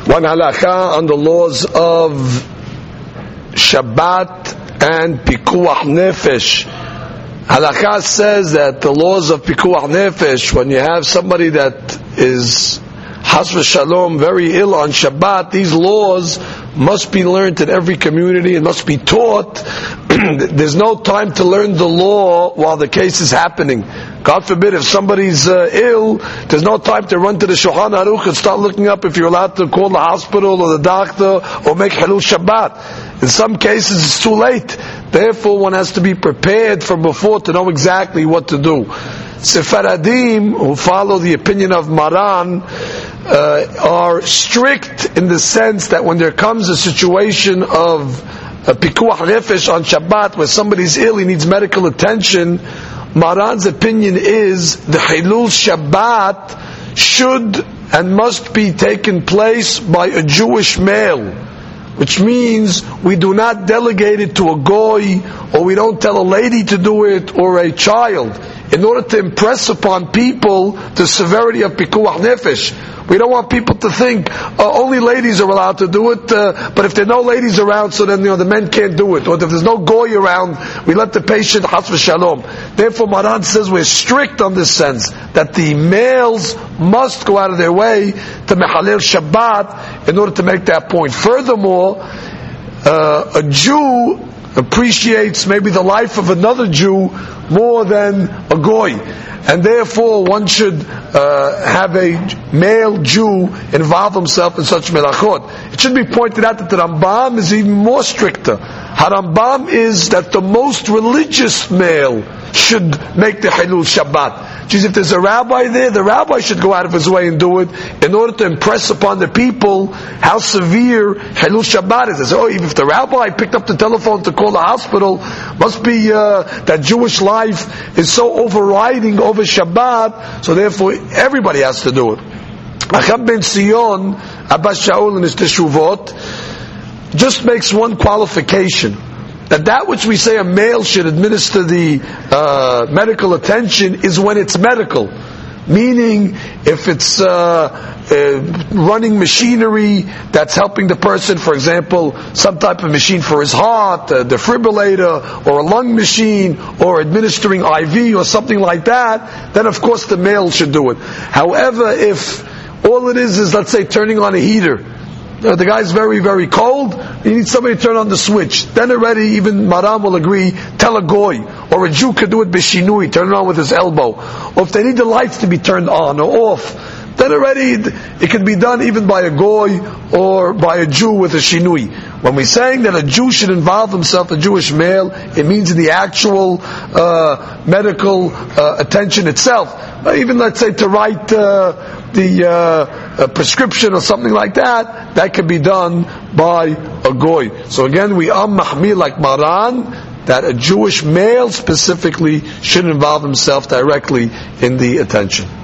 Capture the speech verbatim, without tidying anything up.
One halakha on the laws of Shabbat and Pikuach Nefesh. Halakha says that the laws of Pikuach Nefesh, when you have somebody that is Has v'shalom very ill on Shabbat, these laws must be learned in every community and must be taught. There's no time to learn the law while the case is happening. God forbid, if somebody's uh, ill, there's no time to run to the Shulchan Aruch and start looking up if you're allowed to call the hospital or the doctor or make Hilul Shabbat. In some cases it's too late. Therefore one has to be prepared from before to know exactly what to do. Sephardim, who follow the opinion of Maran, uh, are strict in the sense that when there comes a situation of a pikuach nefesh on Shabbat where somebody's ill, he needs medical attention, Maran's opinion is the Hilul Shabbat should and must be taken place by a Jewish male, which means we do not delegate it to a goy, or we don't tell a lady to do it, or a child, in order to impress upon people the severity of pikuach nefesh. We don't want people to think uh, only ladies are allowed to do it, uh, but if there are no ladies around, so then you know the men can't do it. Or if there's no goy around, we let the patient has v'shalom. Therefore, Maran says we're strict on this sense that the males must go out of their way to mechalel Shabbat in order to make that point. Furthermore, uh, a Jew appreciates maybe the life of another Jew more than a goy, and therefore one should uh, have a male Jew involve himself in such melachot. It should be pointed out that the Rambam is even more stricter. Harambam is that the most religious male should make the Hilul Shabbat. Because if there's a rabbi there, the rabbi should go out of his way and do it in order to impress upon the people how severe Hilul Shabbat is. They say, oh, even if the rabbi picked up the telephone to call the hospital, must be uh, that Jewish life is so overriding over Shabbat, so therefore everybody has to do it. Achab ben Sion, Abbas Shaul in his Teshuvot, just makes one qualification, that that which we say a male should administer the uh, medical attention is when it's medical. Meaning, if it's uh, uh, running machinery that's helping the person, for example, some type of machine for his heart, a defibrillator, or a lung machine, or administering I V or something like that, then of course the male should do it. However, if all it is is, let's say, turning on a heater, Uh, the guy's very, very cold, you need somebody to turn on the switch. Then already, even Maram will agree, tell a goy, or a Jew could do it bishinui, turn it on with his elbow. Or if they need the lights to be turned on or off, then already it can be done even by a goy or by a Jew with a shinui. When we're saying that a Jew should involve himself, a Jewish male, it means in the actual uh, medical uh, attention itself. Uh, even let's say to write uh, the uh, a prescription or something like that, that can be done by a goy. So again, we are mahmir like Maran, that a Jewish male specifically should involve himself directly in the attention.